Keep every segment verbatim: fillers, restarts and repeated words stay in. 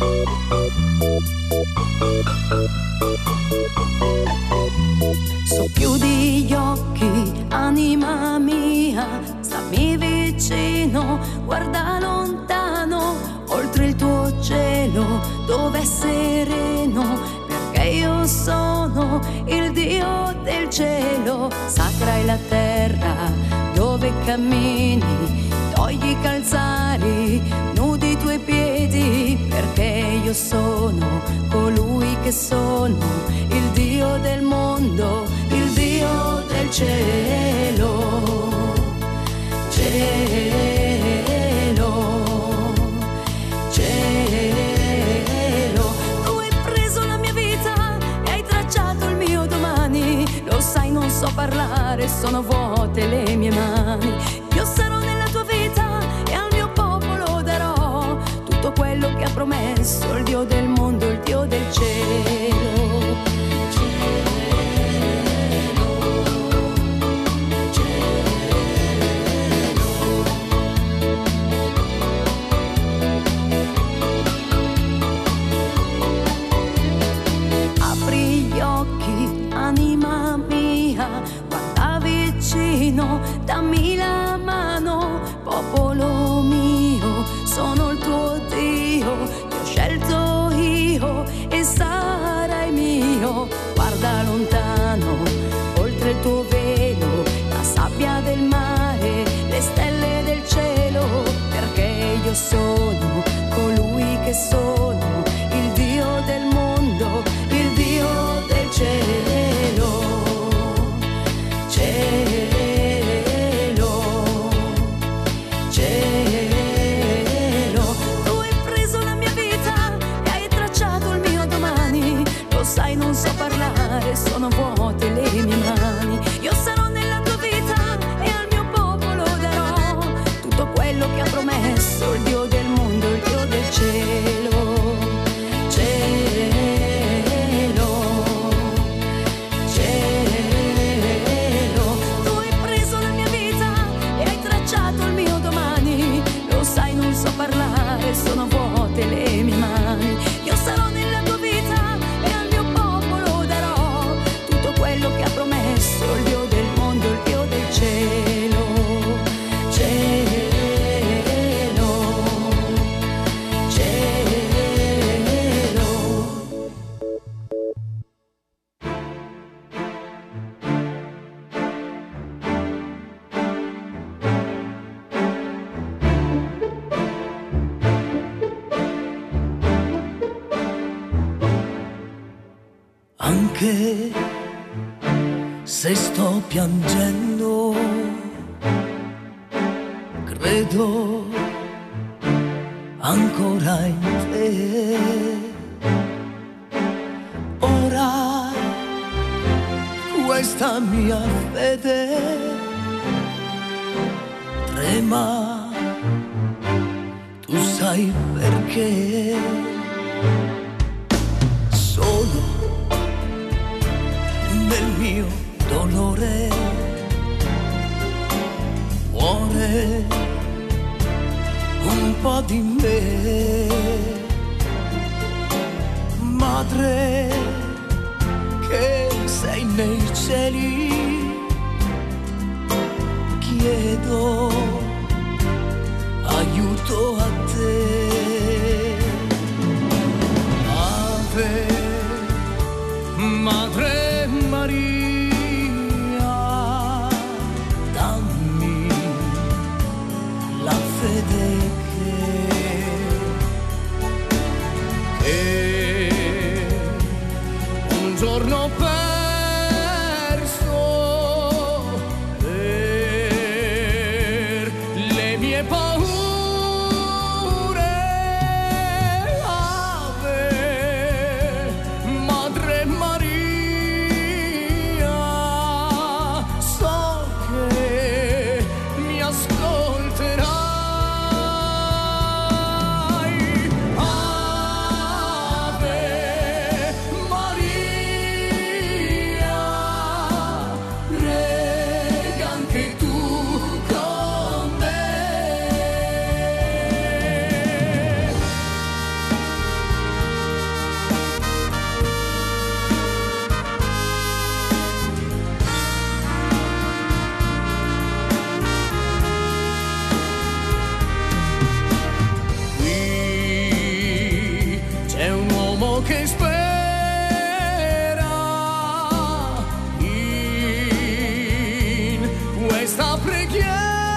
Socchiudi gli occhi, anima mia, stammi vicino, guarda lontano, oltre il tuo cielo, dove è sereno, perché io sono il Dio del cielo. Sacra è la terra dove cammini, togli i calzari, nudi i tuoi piedi, perché io sono colui che sono, il Dio del mondo, il Dio del cielo. Cielo, cielo, tu hai preso la mia vita e hai tracciato il mio domani. Lo sai, non so parlare, sono vuote le mie mani. Io sarò nella tua vita e al mio popolo darò tutto quello che ha promesso il Dio del mondo, il Dio del cielo. Dammi la mano, popolo mio, sono il tuo Dio, ti ho scelto io e sarai mio. Guarda lontano, oltre il tuo velo, la sabbia del mare, le stelle del cielo, perché io sono colui che sono, il Dio del mondo, il Dio del cielo. Cielo. Sai, non so parlare, sono vuote le mie mani. Io sarò nella tua vita e al mio popolo darò tutto quello che ha promesso il Dio del mondo, il Dio del cielo. Cielo, cielo, tu hai preso la mia vita e hai tracciato il mio domani. Lo sai, non so parlare, sono vuote le mie mani. Io sarò nella tua vita quello che ha promesso il Dio del mondo, il Dio del cielo. Cielo, cielo. Anche se sto piangendo, credo ancora in te. Ora questa mia fede trema, tu sai perché. Solo nel mio dolore, muore un po' di me. Madre che sei nei cieli, chiedo aiuto a te. Ave Madre Maria, dammi la fede che, che un giorno perso e che spera in questa preghiera.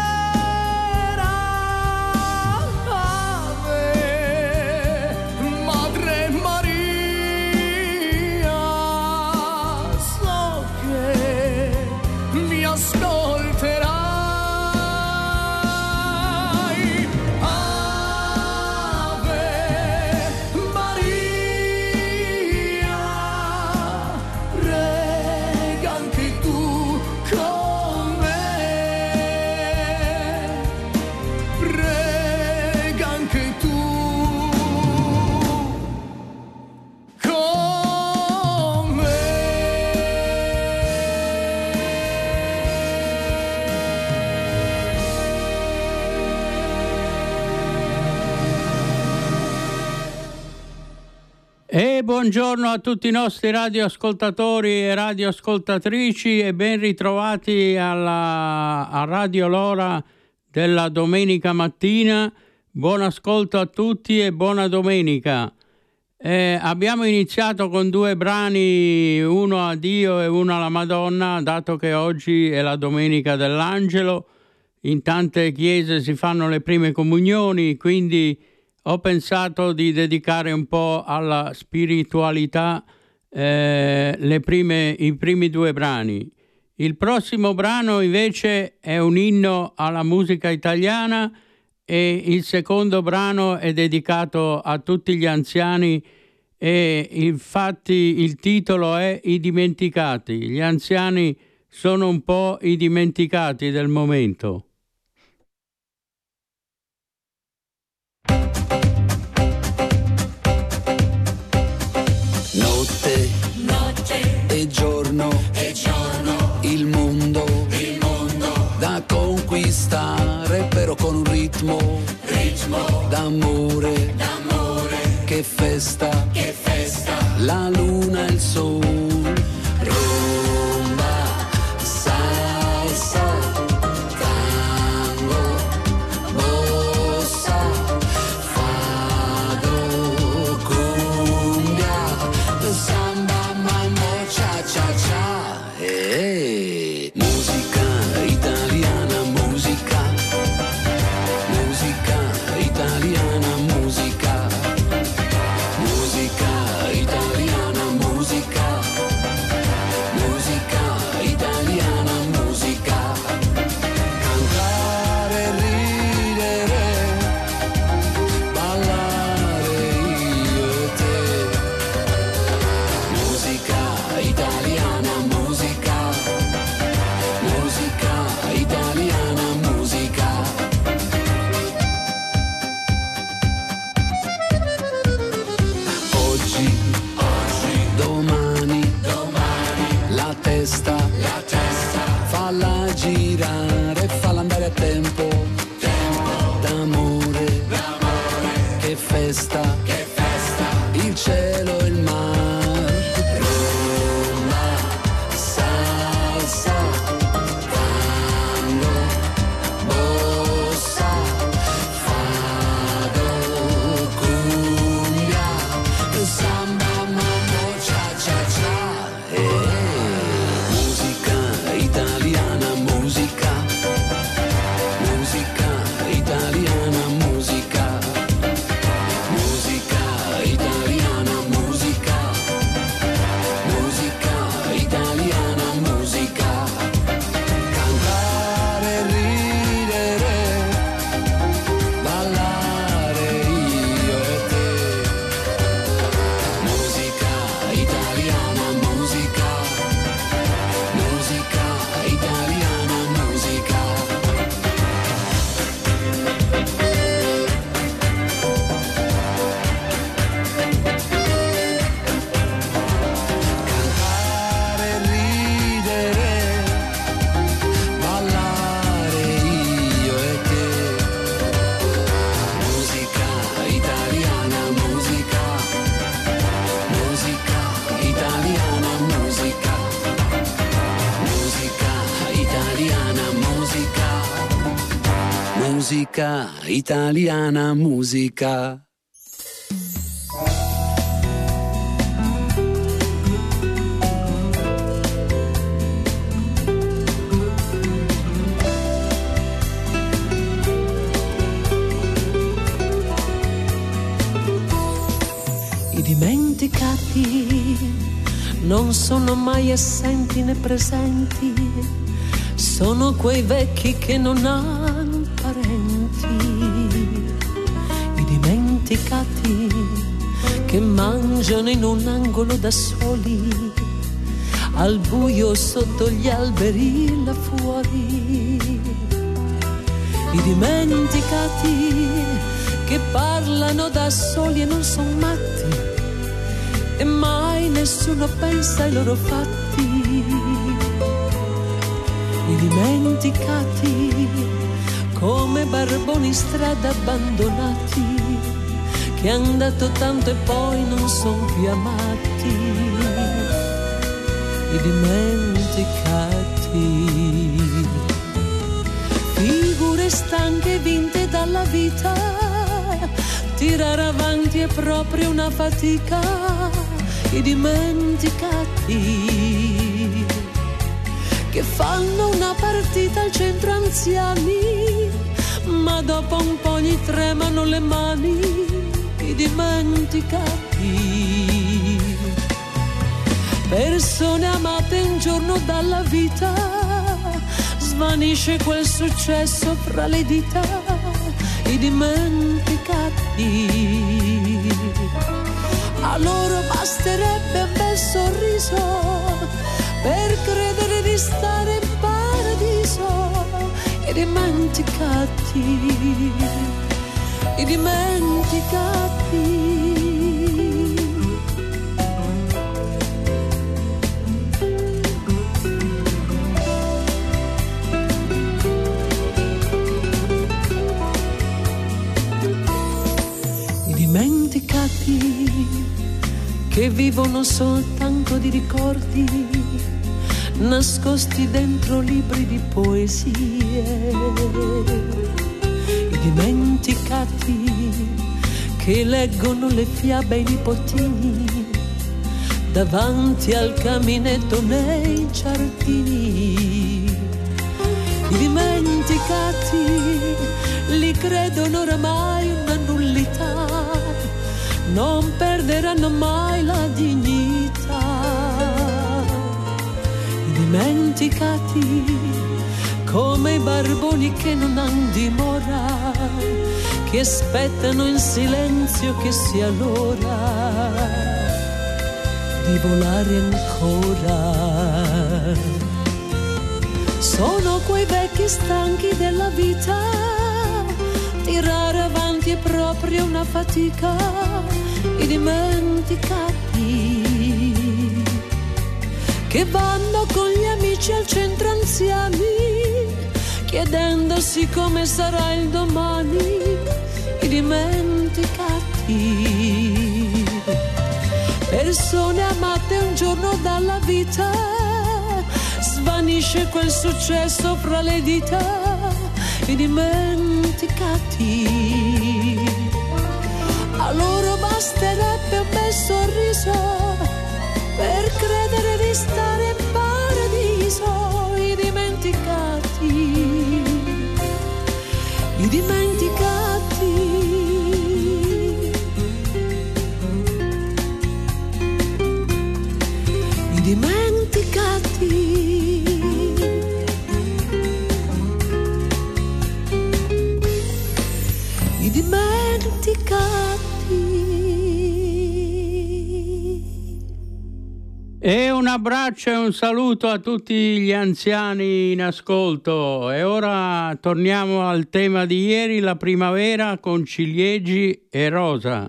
Ave Madre Maria, so che mi ascolterai. E buongiorno a tutti i nostri radioascoltatori e radioascoltatrici e ben ritrovati alla, a Radio Lora della domenica mattina. Buon ascolto a tutti e buona domenica. Eh, abbiamo iniziato con due brani, uno a Dio e uno alla Madonna, dato che oggi è la domenica dell'Angelo. In tante chiese si fanno le prime comunioni, quindi ho pensato di dedicare un po' alla spiritualità eh, le prime, i primi due brani. Il prossimo brano invece è un inno alla musica italiana e il secondo brano è dedicato a tutti gli anziani e infatti il titolo è I dimenticati. Gli anziani sono un po' i dimenticati del momento. Notte, notte e giorno, e giorno, il mondo, il mondo da conquistare, però con un ritmo, ritmo d'amore, d'amore, che festa, che festa, la luna e il sole, rumba, salsa, tango, bossa, fado, cumbia, samba, mambo, cha cha cha. Hey, musica italiana, musica, musica italiana, musica, musica italiana, musica, musica italiana, musica. Cantare, ridere, ballare io e te. Musica italiana, musica, musica italiana, musica. Oggi, oggi, domani, domani, la testa, la testa, falla girare, falla andare a tempo, tempo, d'amore, d'amore, che festa, che festa, il cielo e il mare, rumba, salsa, tango, bossa, fado, cumbia, samba, mambo, cha cha cha. Hey, musica italiana, musica, musica italiana, musica, musica italiana, musica, musica italiana, musica. Cantare, ridere, ballare io e te. Musica italiana, musica, musica italiana, musica. Cantare, ridere, ballare io e te. Musica italiana, musica, musica italiana, musica, musica italiana, musica, musica italiana, musica. I dimenticati non sono mai assenti né presenti, sono quei vecchi che non hanno parenti. I dimenticati che mangiano in un angolo da soli, al buio sotto gli alberi là fuori. I dimenticati che parlano da soli e non sono matti, e mai nessuno pensa ai loro fatti. I dimenticati come barboni in strada abbandonati, che han dato tanto e poi non son più amati. I dimenticati, figure stanche vinte dalla vita, tirare avanti è proprio una fatica. I dimenticati che fanno una partita al centro anziani, ma dopo un po' gli tremano le mani. I dimenticati, persone amate un giorno dalla vita, svanisce quel successo fra le dita. I dimenticati, a loro basterebbe un bel sorriso per credere di stare in paradiso. I dimenticati, i dimenticati. I dimenticati che vivono soltanto di ricordi nascosti dentro libri di poesie. I dimenticati che leggono le fiabe ai nipotini davanti al caminetto nei giardini. I dimenticati li credono oramai una nullità, non perderanno mai la dignità. I dimenticati come i barboni che non han dimora, che aspettano in silenzio che sia l'ora di volare ancora. Sono quei vecchi stanchi della vita, tirare avanti è proprio una fatica. I dimenticati che vanno con gli amici al centro anziani, chiedendosi come sarà il domani. I dimenticati, persone amate un giorno dalla vita, svanisce quel successo fra le dita. I dimenticati, a loro basterebbe un bel sorriso per credere di stare in paradiso. I dimenticati, i dimenticati, i dimenticati. I dimenticati. E un abbraccio e un saluto a tutti gli anziani in ascolto. E ora torniamo al tema di ieri, la primavera con ciliegi e rosa.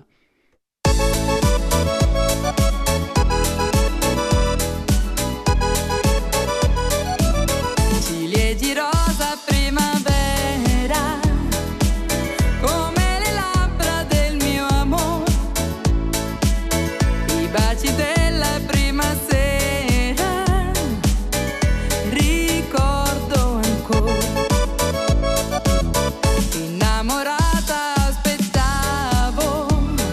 Ciliegi rosa primavera, come le labbra del mio amore, i baci della prima sera, ricordo ancora. Innamorata aspettavo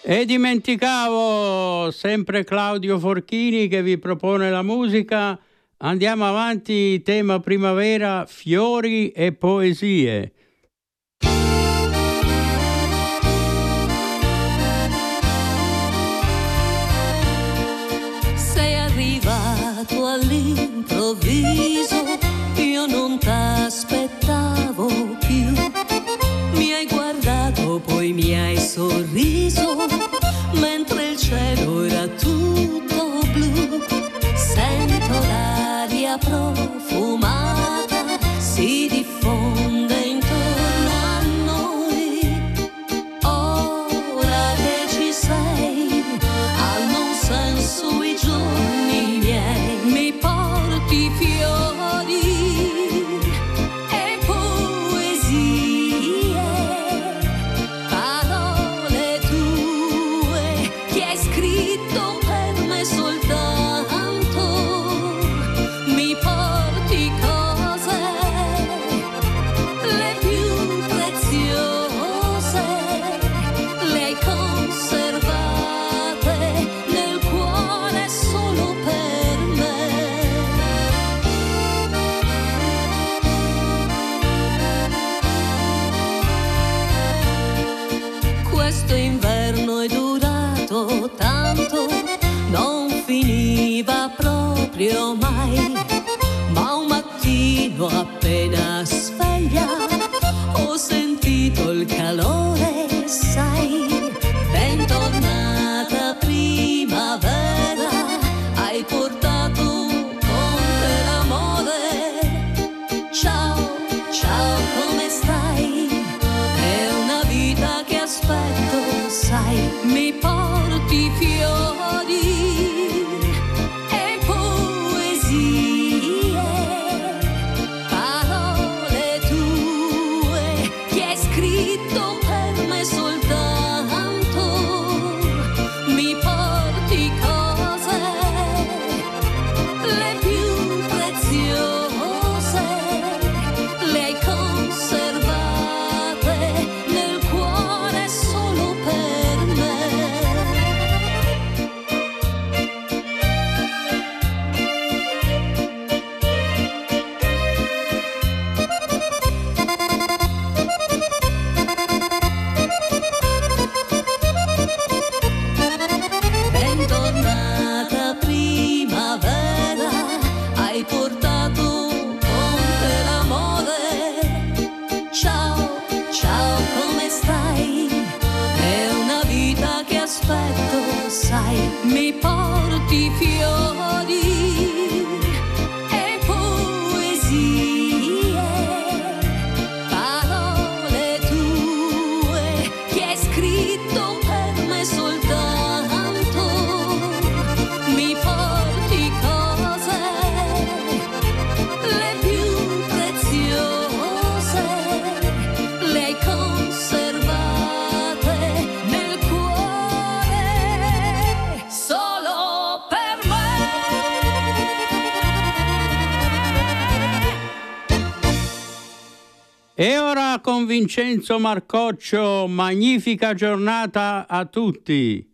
E dimenticavo sempre Claudio Forchini che vi propone la musica. Andiamo avanti, tema primavera, fiori e poesie. Sei arrivato all'improvviso, io non t'aspettavo più. Mi hai guardato, poi mi hai sorriso, mentre il cielo era tutto blu. Sento l'aria profumata, si diffonde intorno a noi. Ora che ci sei, hanno un senso i giorni miei. Mi porti fiori e poesie, parole tue che hai scritto per me soltanto. Mi porti cose le più preziose, le hai conservate nel cuore solo per me. Questo inverno è durato tanto, non finiva proprio mai, ma un mattino appena sveglia ho sentito il calore, sai. Bentornata primavera, hai portato con te l'amore. Ciao, ciao, come stai? È una vita che aspetto, sai. Mi porti fiori e poesie, parole tue che hai scritto per me soltanto. Mi porti cose le più preziose, le hai conservate nel cuore solo per me. Bentornata primavera, hai portato con te l'amore. Ciao, ciao, come stai? È una vita che aspetto, sai. Mi porti fiori e poesie, parole tue che hai scritto per me soltanto. Mi porti cose le più preziose, le hai conservate nel cuore solo per me. E ora con Vincenzo Marcoccio, magnifica giornata a tutti.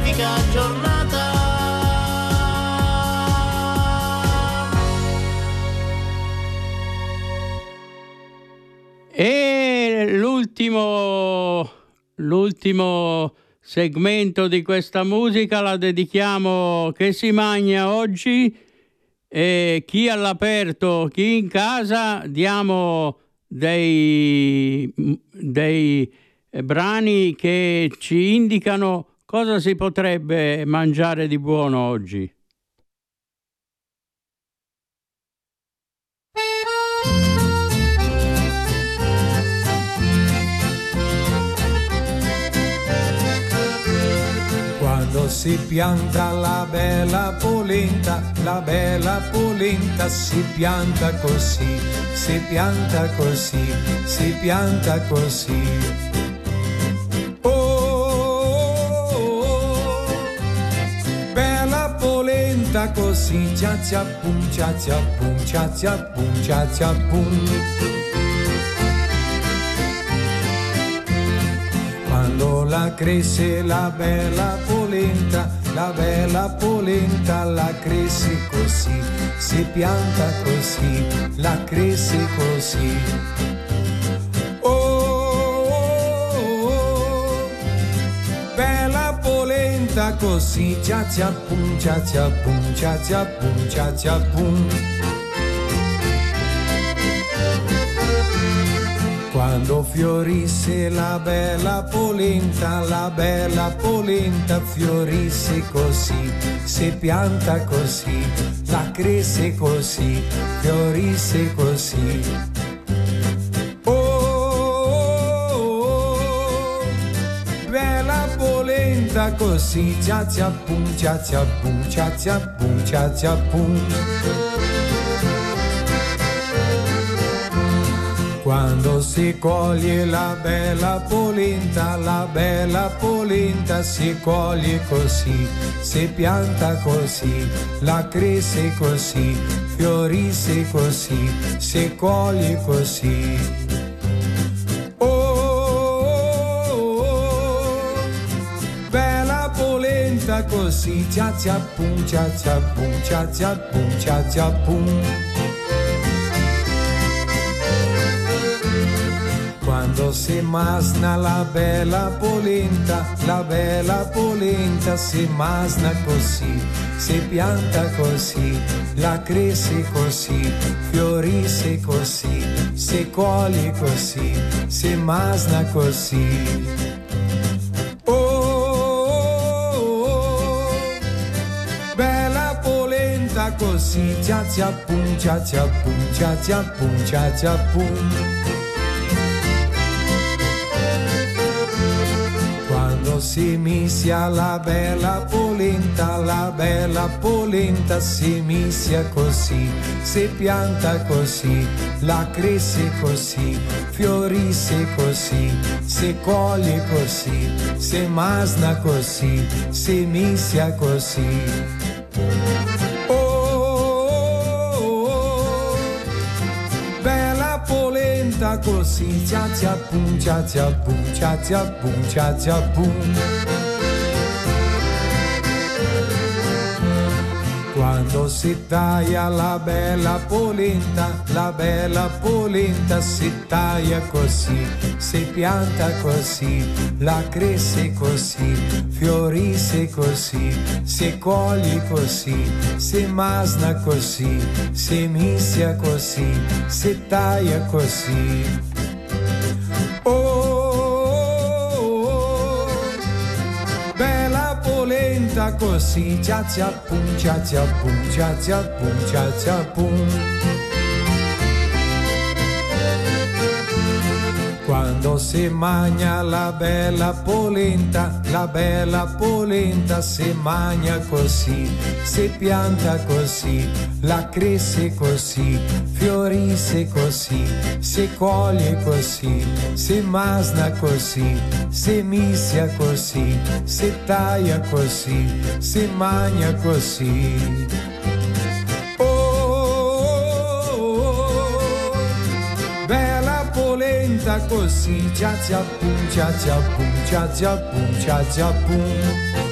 magnifica giornata. E l'ultimo, l'ultimo segmento di questa musica la dedichiamo Che si magna oggi, e chi all'aperto, chi in casa, diamo dei, dei brani che ci indicano cosa si potrebbe mangiare di buono oggi. Quando si pianta la bella polenta, la bella polenta si pianta così, si pianta così, si pianta così. Oh, oh, oh. Bella polenta così, cia cia pum, cia cia pum, cia cia pum, cia cia pum. Quando la cresce la bella polenta, la bella polenta la cresce così, si pianta così, la cresce così. Oh, oh, oh. Bella polenta così, cia cia pum, cia cia pum, cia cia pum, cia cia pum. Quando fiorisse la bella polenta, la bella polenta fiorisse così, si pianta così, la cresce così, fiorisse così. Oh, oh, oh. Bella polenta così, cia cia pum, cia cia pum, cia cia pum, cia cia pum. Quando si coglie la bella polenta, la bella polenta si coglie così, si pianta così, la cresce così, fiorisse così, si coglie così. Oh, oh, oh. Bella polenta così, cia cia pum, cia cia pum, cia cia pum, cia cia pum. Quando si masna la bella polenta, la bella polenta si masna così, si pianta così, la cresce così, fiorisce così, si coglie così, si masna così. Oh, oh, oh. Bella polenta così, cia cia pum, cia cia pum, cia cia pum, cia cia pum. Quando si misia la bella polenta, la bella polenta si misia così, si pianta così, la cresce così, fiorisse così, si coglie così, si masna così, si misia così. Oh, oh, oh. Bella polenta così, cia cia pum, cia cia pum, cia cia pum, cia cia pum. Quando si taglia la bella polenta, la bella polenta si taglia così, si pianta così, la cresce così, fiorisse così, si coglie così, si masna così, si misia così, si taglia così. Oh, oh, oh. Bella polenta così, cia cia pum, cia cia pum, cia cia pum, cia cia pum. Quando si magna la bella polenta, la bella polenta si magna così, si pianta così, la cresce così, fiorisce così, si coglie così, si masna così, si misia così, si taglia così, si magna così. Oh, oh, oh. Bella polenta così, cia cia pum, cia cia pum, cia cia pum, cia cia pum.